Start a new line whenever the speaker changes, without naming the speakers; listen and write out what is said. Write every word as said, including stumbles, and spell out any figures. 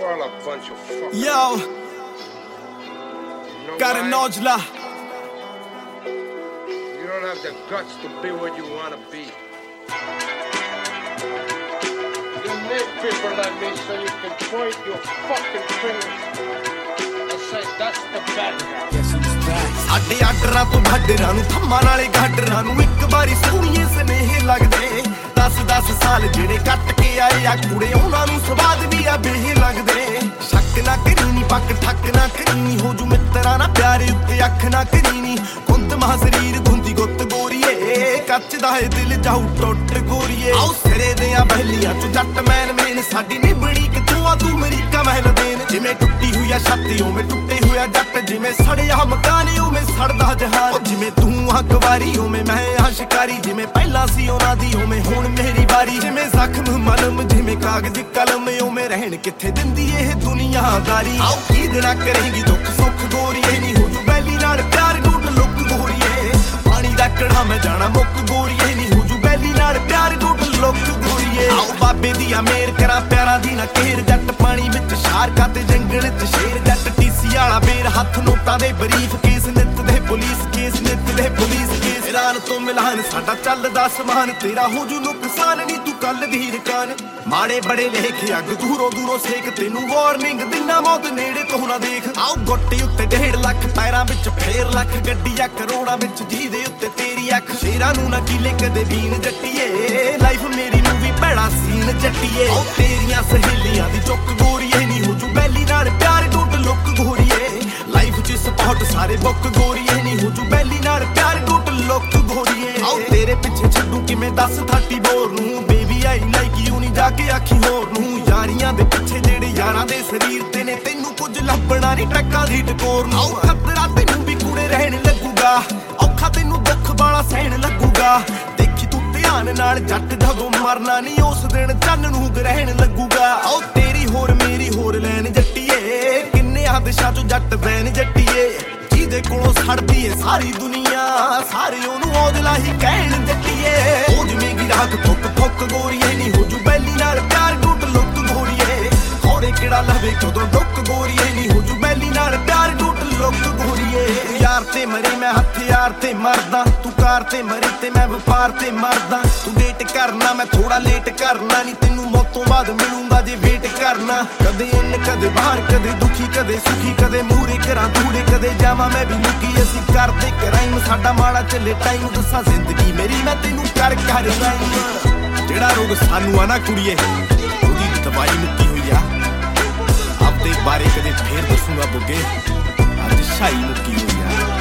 You're all a bunch of fuckers.
Yo,
you know
got a nojla.
You don't have the guts to be what you want to be. You make people like me so you can point your fucking fingers and say that's the bad guy.
Guess who's back? ਸਾਡੇ ਆਡਰਾਂ ਤੋਂ ਭਾਡਰਾਂ ਨੂੰ ਥੰਮਾਂ ਨਾਲੇ ਗਾਡਰਾਂ ਨੂੰ ਇੱਕ ਵਾਰੀ ਸੋਹਣੀਏ ਸਨੇਹ ਲੱਗਦੇ ਦਸ ਦਸ ਸਾਲ ਜਿਹੜੇ ਕੱਟ ਕੇ ਆਏ ਆ ਕੁੜੇ ਉਹਨਾਂ ਨੂੰ ਸਵਾਦ ਵੀ ਆ ਬੇਹ ਲੱਗਦੇ ਸ਼ੱਕ ਨਾ ਕਰੀ ਨੀ ਪੱਕ ਠੱਕ ਨਾ ਕਰੀ ਨੀ ਹੋ ਜੂ ਮਿੱਤਰਾਂ ਨਾ ਪਿਆਰੇ ਉੱਤੇ ਅੱਖ ਨਾ ਕਰੀ ਨੀ ਕੁੰਦ ਮਹਾ ਸਰੀਰ ਗੁੰਦੀ ਗੁੱਤ ਗੋਰੀਏ ਕੱਚ ਦਾ ਏ ਦਿਲ ਜਾਊ ਟੁੱਟ ਗੋਰੀਏ ਆਓ ਸਿਰੇ ਦੇ ਆ ਬਹਿਲੀਆਂ ਚ ਜੱਟ ਮੈਨ ਮੇਨ ਸਾਡੀ ਨਿਬੜੀ ਕਿਥੋਂ ਆ ਤੂੰ ਅਮਰੀਕਾ ਮਹਿਲ ਦੇਨ ਜਿਵੇਂ ਟੁੱਟੀ ਹੋਈ ਆ ਛਾਤੀ ਉਵੇਂ ਟੁੱਟੇ ਹੋਇਆ ਜੱਟ ਜਿਵੇਂ ਸੜਿਆ ਮਕਾਨ ਉਵੇਂ ਸੜਦਾ ਜਹਾਨ ਜਿਵੇਂ ਤੂੰ ਆ ਕੁਵਾਰੀ ਉਵੇਂ ਮੈਂ ਆ ਸ਼ਿਕਾਰੀ ਜਿਵੇਂ ਪਹਿਲਾਂ ਸੀ ਉਹਨਾਂ ਦੀ ਉਵੇਂ ਹੁਣ ਮੇਰੀ ਵਾਰੀ ਜਿਵੇਂ ਜ਼ਖਮ ਮਲਮ ਜਿਵੇਂ ਕਾਗਜ਼ ਕਲਮ ਉਵੇਂ ਰਹਿਣ ਕਿੱਥੇ ਦਿੰਦੀ ਇਹ ਦੁਨੀਆਦਾਰੀ ਆਓ ਕੀ ਦੇਣਾ ਕਰੇਗੀ ਦੁੱਖ ਸੁੱਖ ਗੋਰੀਏ ਨਹੀਂ ਹੋ ਜੂ ਬੈਲੀ ਨਾਲ ਪਿਆਰ ਟੁੱਟ ਲੁੱਕ ਗੋਰੀਏ ਪਾਣੀ ਦਾ ਕੜਾ ਮੈਂ ਜਾਣਾ ਮੁੱਕ ਗੋਰੀਏ ਨਹੀਂ ਹੋ ਜੂ ਬੈਲੀ ਨਾਲ ਪਿਆਰ ਟੁੱਟ ਲੁੱਕ ਗੋਰੀਏ ਆਓ ਬਾਬੇ ਦੀ ਆ ਮੇਰ ਕਰਾਂ ਪਿਆਰਾਂ ਦੀ ਨਾ ਕੇਰ ਜੱਟ ਪਾਣੀ ਵਿੱਚ ਸ਼ਾਰਕਾਂ ਤੇ ਜੰਗਲ ਚ ਸ਼ੇਰ ਜੱਟ ਟੀਸੀ ਵਾਲਾ ਬੇਰ ਹੱਥ ਨੋਟਾਂ ਦੇ ਬਰੀਫ ਕੇਸ ਨਿੱਤ ਦੇ ਪੁਲਿਸ ਕੇਸ ਨਿੱਤ ਦੇ ਪੁਲਿਸ ਕੇਸ ਇਰਾਨ ਤੋਂ ਮਿਲਾਨ ਸਾਡਾ ਚੱਲਦਾ ਸਮਾਨ ਤੇਰਾ ਹੋ ਜੂ ਨੁਕਸਾਨ ਨਹੀਂ ਤੂੰ ਕੱਲ ਦੀ ਰਕਾਨ ਮਾੜੇ ਬੜੇ ਲੇਖ ਅੱਗ ਦੂਰੋਂ ਦੂਰੋਂ ਸੇਕ ਤੈਨੂੰ ਵਾਰਨਿੰਗ ਦਿਨਾ ਮੌਤ ਨੇੜੇ ਤੋਂ ਨਾ ਦੇਖ ਆਓ ਗੋਟੇ ਉੱਤੇ ਡੇਢ ਲੱਖ ਪੈਰਾਂ ਵਿੱਚ ਫੇਰ ਲੱਖ ਗੱਡੀਆਂ ਕਰੋੜਾਂ ਵਿੱਚ ਜਿਹਦੇ ਉੱਤੇ ਤੇਰੀ ਅੱਖ ਸ਼ੇਰਾਂ ਨੂੰ ਨਾ ਕੀਲੇ ਕਦੇ ਬੀਨ ਜੱਟੀਏ ਲਾਈਫ ਮੇਰੀ ਮੂਵੀ ਭੈੜਾ ਸੀਨ ਜੱਟੀਏ ਆਓ ਤੇਰੀਆਂ ਸਹੇਲੀਆਂ ਦੀ ਚੁੱਕ ਗੋਰੀਏ ਨਹੀਂ ਹੋ ਜੂ ਬੈਲੀ ਨਾਲ ਪਿਆਰ ਟੁੱਟ ਲੁੱਕ ਗੋਰੀਏ ਲਾਈਫ ਚ ਸਪੋਰਟ ਸਾਰੇ ਬੁੱਕ ਗੋਰੀਏ ਨਹੀਂ ਹੋ ਜੂ ਬੈਲੀ ਨਾਲ ਪਿਆਰ ਟੁੱਟ ਲੁੱਕ ਗੋਰੀਏ ਆਓ ਤੇਰੇ ਪਿੱਛੇ ਛੱਡੂ ਕਿਵੇਂ ਦੱਸ ਥਰਟੀ ਬੋਰ ਨੂੰ ਬੇਬੀ ਆਈ ਲਾਈਕ ਯੂ ਨਹੀਂ ਜਾ ਕੇ ਆਖੀ ਹੋਰ ਨੂੰ ਯਾਰੀਆਂ ਦੇ ਪਿੱਛੇ ਜਿਹੜੇ ਯਾਰਾਂ ਦੇ ਸਰੀਰ ਤੇ ਨੇ ਤੈਨੂੰ ਕੁਝ ਲੱਭਣਾ ਨਹੀਂ ਟਰੱਕਾਂ ਦੀ ਟਕੋਰ ਨੂੰ ਆਓ ਖਤਰਾ ਤੈਨੂੰ ਵੀ ਕੂੜੇ ਰਹਿਣ ਲੱਗੂਗਾ ਔਖਾ ਤੈਨੂੰ ਦੁੱਖ ਵਾਲਾ ਸਹਿਣ ਲੱਗੂਗਾ ਦੇਖੀ ਤੂੰ ਧਿਆਨ ਨਾਲ ਜੱਟ ਜਦੋਂ ਮਰਨਾ ਨਹੀਂ ਉਸ ਦਿਨ ਚੰਨ ਨੂੰ ਗ੍ਰਹਿਣ ਲੱਗੂਗਾ ਆਓ ਤੇਰੀ ਹੋਰ ਮੇਰੀ ਹੋਰ ਲੈਣ ਜੱਟੀਏ ਕਿੰਨੇ ਆਦਿਸ਼ਾਂ ਚੋਂ ਜੱਟ ਬੈਨ ਜੱਟੀਏ ਜਿਹਦੇ ਕੋਲੋਂ ਛੜਦੀ ਏ ਸਾਰੀ ਦੁਨੀਆ ਸਾਰੇ ਉਹਨੂੰ ਔਜਲਾ ਹੀ ਕਹਿਣ ਜੱਟੀਏ ਉਹ ਜਿਵੇਂ ਗਿਰਾਕ ਫੁੱਕ ਫੁੱਕ ਗੋਰੀਏ ਨਹੀਂ ਹੋ ਜੂ ਬੈਲੀ ਨਾਲ ਪਿਆਰ ਟੁੱਟ ਲੁੱਕ ਗੋਰੀਏ ਹੋਰੇ ਕਿਹੜਾ ਲਵੇ ਕਦੋਂ ਡੁੱਕ ਗੋਰੀਏ ਨਹੀਂ ਹੋ ਜੂ ਬੈਲੀ ਨਾਲ ਪਿਆਰ ਟੁੱਟ ਲੁੱਕ ਗੋਰੀਏ ਯਾਰ ਤੇ ਮਰੇ ਮੈਂ ਹਥਿਆਰ ਤੇ ਮਰਦਾ ਤੂੰ ਕਾਰ ਤੇ ਮਰੇ ਤੇ ਮੈਂ ਵਪਾਰ ਤੇ ਮਰਦਾ ਤੂੰ ਡੇਟ ਕਰਨਾ ਮੈਂ ਥੋੜਾ ਲੇਟ ਕਰਨਾ ਨਹੀਂ ਤੈਨੂੰ ਮੌਤ ਤੋਂ ਬਾਅਦ ਮਿਲੂੰਗਾ ਜੇ ਵੇਟ ਕਰਨਾ ਕਦੇ ਇੰਨ ਕਦੇ ਬਾਹਰ ਕਦੇ ਦੁਖੀ ਕਦੇ ਸੁਖੀ ਕਦੇ ਮੂਰੇ ਕਰਾਂ ਦੂਰੇ ਕਦੇ ਜਾਵਾਂ ਮੈਂ ਵੀ ਲੁਕੀ ਅਸੀਂ ਕਰਦੇ ਕਰਾਈਮ ਸਾਡਾ ਮਾੜਾ ਚੱਲੇ ਟਾਈਮ ਦੱਸਾਂ ਜ਼ਿੰਦਗੀ ਮੇਰੀ ਮੈਂ ਤੈਨੂੰ ਕਰ ਕਰ ਰਾਈਮ ਜਿਹੜਾ ਰੋਗ ਸਾਨੂੰ ਆ ਨਾ ਕੁੜੀਏ ਉਹਦੀ ਦਵਾਈ ਮੁੱਕੀ ਹੋਈ ਆ ਆਪਦੇ ਬਾਰੇ ਕਦੇ ਫੇਰ ਦੱਸੂਗਾ ਬੁੱਗੇ ਅੱਜ ਸ਼ਾਈ ਮੁੱਕੀ ਹੋਈ ਆ